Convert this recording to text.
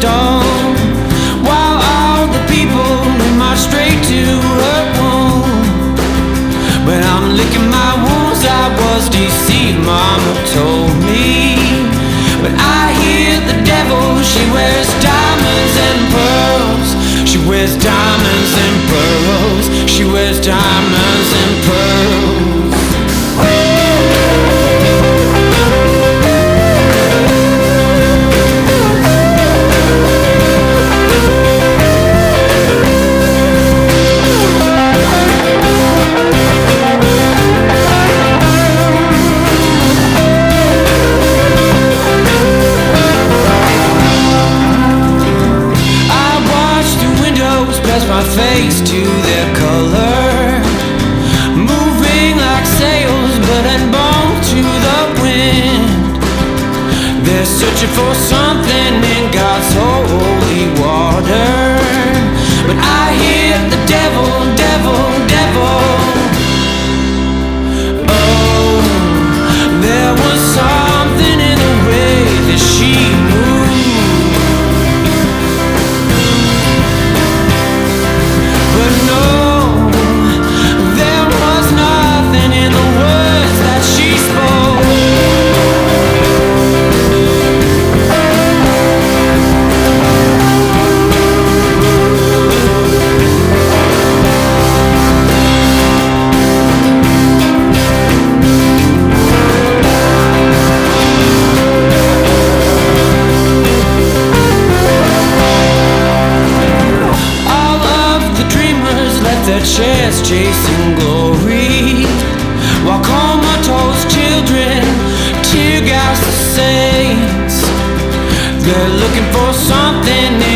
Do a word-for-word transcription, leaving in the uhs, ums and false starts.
stone, while all the people march straight to her womb. But I'm licking my wounds, I was deceived, Mama told me. But I hear the devil, she wears diamonds and pearls. She wears diamonds and pearls. She wears diamonds and pearls. My face to their color, moving like sails but unbound to the wind. They're searching for something in God's holy water. But I hear the devil, devil, devil. Oh, there was something in the way that she moved. Their chairs chasing glory, while comatose children tear gas the saints. They're looking for something